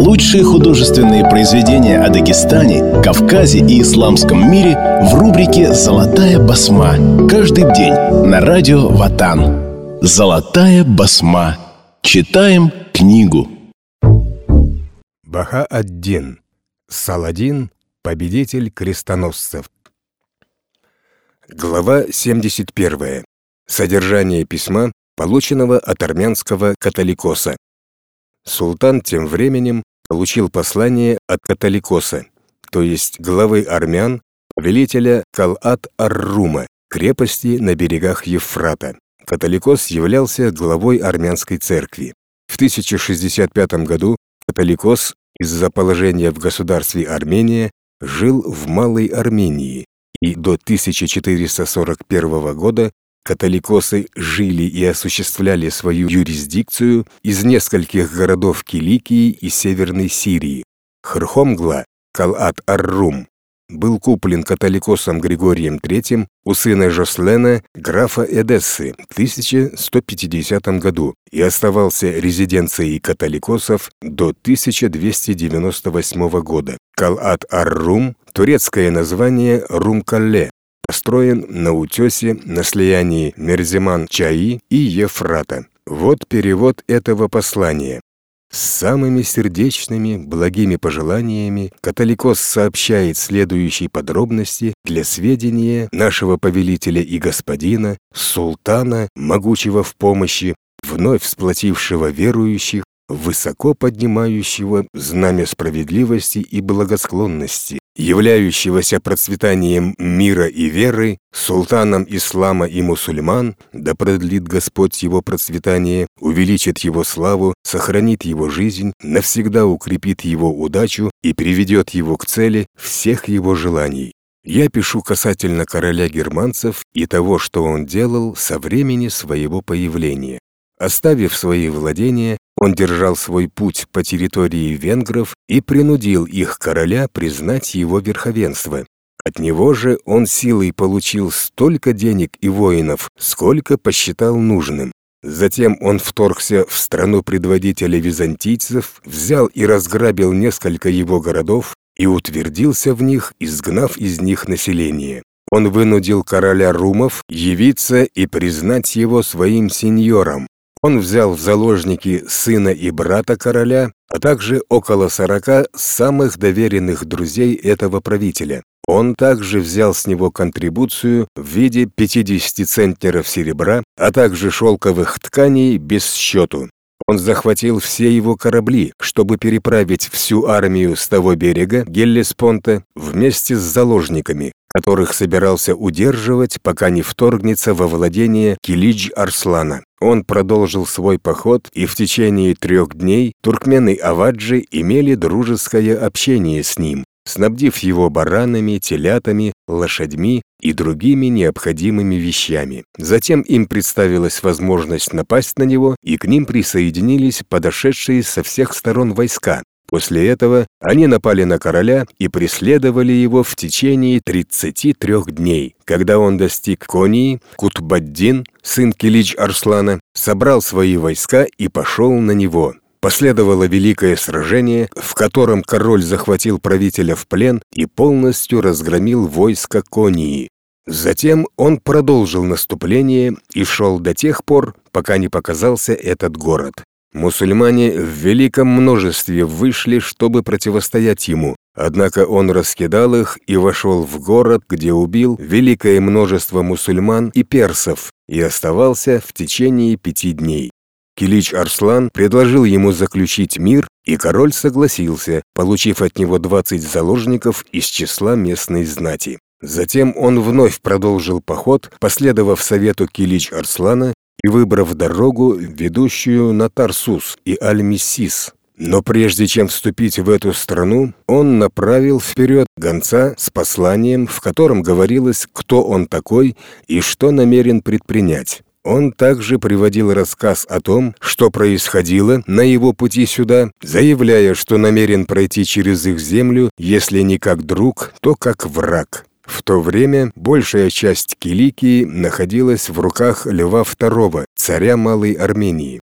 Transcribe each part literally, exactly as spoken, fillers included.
Лучшие художественные произведения о Дагестане, Кавказе и исламском мире в рубрике «Золотая басма». Каждый день на радио Ватан. «Золотая басма». Читаем книгу. Баха-ад-Дин. Саладин, победитель крестоносцев. Глава семьдесят первая. Содержание письма, полученного от армянского католикоса. Султан тем временем получил послание от католикоса, то есть главы армян, повелителя Кал'ат-ар-Рума, крепости на берегах Евфрата. Католикос являлся главой армянской церкви. В тысяча шестьдесят пятом году католикос из-за положения в государстве Армения жил в Малой Армении, и до тысяча четыреста сорок первого года католикосы жили и осуществляли свою юрисдикцию из нескольких городов Киликии и Северной Сирии. Хрхомгла, Кал'ат-ар-Рум, был куплен католикосом Григорием третьим у сына Жослена, графа Эдессы, в тысяча сто пятидесятом году и оставался резиденцией католикосов до тысяча двести девяносто восьмого года. Кал'ат-ар-Рум, турецкое название Рум-Калле, построен на утесе на слиянии Мерземан-Чаи и Ефрата. Вот перевод этого послания. С самыми сердечными, благими пожеланиями католикос сообщает следующие подробности для сведения нашего повелителя и господина, султана, могучего в помощи, вновь сплотившего верующих, высоко поднимающего знамя справедливости и благосклонности, являющегося процветанием мира и веры, султаном ислама и мусульман, да продлит Господь его процветание, увеличит его славу, сохранит его жизнь, навсегда укрепит его удачу и приведет его к цели всех его желаний. Я пишу касательно короля германцев и того, что он делал со времени своего появления. Оставив свои владения, он держал свой путь по территории венгров и принудил их короля признать его верховенство. От него же он силой получил столько денег и воинов, сколько посчитал нужным. Затем он вторгся в страну предводителя византийцев, взял и разграбил несколько его городов и утвердился в них, изгнав из них население. Он вынудил короля румов явиться и признать его своим сеньором. Он взял в заложники сына и брата короля, а также около сорока самых доверенных друзей этого правителя. Он также взял с него контрибуцию в виде пятидесяти центнеров серебра, а также шелковых тканей без счету. Он захватил все его корабли, чтобы переправить всю армию с того берега, Геллеспонта, вместе с заложниками, которых собирался удерживать, пока не вторгнется во владение Килидж-Арслана. Он продолжил свой поход, и в течение трех дней туркмены-аваджи имели дружеское общение с ним, снабдив его баранами, телятами, лошадьми и другими необходимыми вещами. Затем им представилась возможность напасть на него, и к ним присоединились подошедшие со всех сторон войска. После этого они напали на короля и преследовали его в течение тридцати трёх дней. Когда он достиг Конии, Кутбаддин, сын Килидж-Арслана, собрал свои войска и пошел на него. Последовало великое сражение, в котором король захватил правителя в плен и полностью разгромил войско Конии. Затем он продолжил наступление и шел до тех пор, пока не показался этот город. Мусульмане в великом множестве вышли, чтобы противостоять ему, однако он раскидал их и вошел в город, где убил великое множество мусульман и персов и оставался в течение пяти дней. Килидж-Арслан предложил ему заключить мир, и король согласился, получив от него двадцать заложников из числа местной знати. Затем он вновь продолжил поход, последовав совету Килидж-Арслана и выбрав дорогу, ведущую на Тарсус и Аль-Миссис. Но прежде чем вступить в эту страну, он направил вперед гонца с посланием, в котором говорилось, кто он такой и что намерен предпринять. Он также приводил рассказ о том, что происходило на его пути сюда, заявляя, что намерен пройти через их землю, если не как друг, то как враг. В то время большая часть Киликии находилась в руках Льва второго, царя Малой Армении.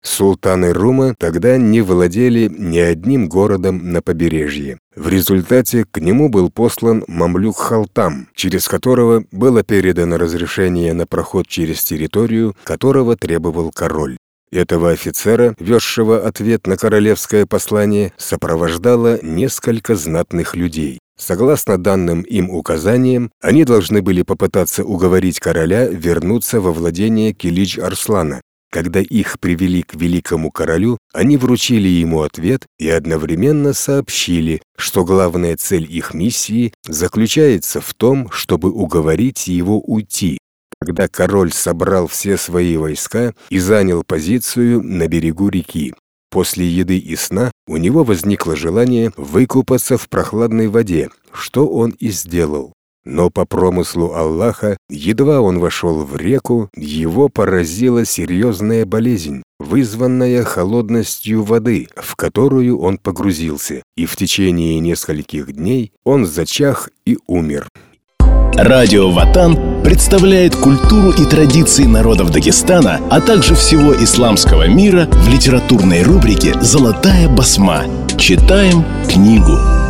Султаны Рума тогда не владели ни одним городом на побережье. В результате к нему был послан мамлюк Халтам, через которого было передано разрешение на проход через территорию, которого требовал король. Этого офицера, везшего ответ на королевское послание, сопровождало несколько знатных людей. Согласно данным им указаниям, они должны были попытаться уговорить короля вернуться во владение Килич-Арслана. Когда их привели к великому королю, они вручили ему ответ и одновременно сообщили, что главная цель их миссии заключается в том, чтобы уговорить его уйти. Когда король собрал все свои войска и занял позицию на берегу реки. После еды и сна у него возникло желание выкупаться в прохладной воде, что он и сделал. Но по промыслу Аллаха, едва он вошел в реку, его поразила серьезная болезнь, вызванная холодностью воды, в которую он погрузился, и в течение нескольких дней он зачах и умер. Радио Ватан представляет культуру и традиции народов Дагестана, а также всего исламского мира в литературной рубрике «Золотая басма». Читаем книгу.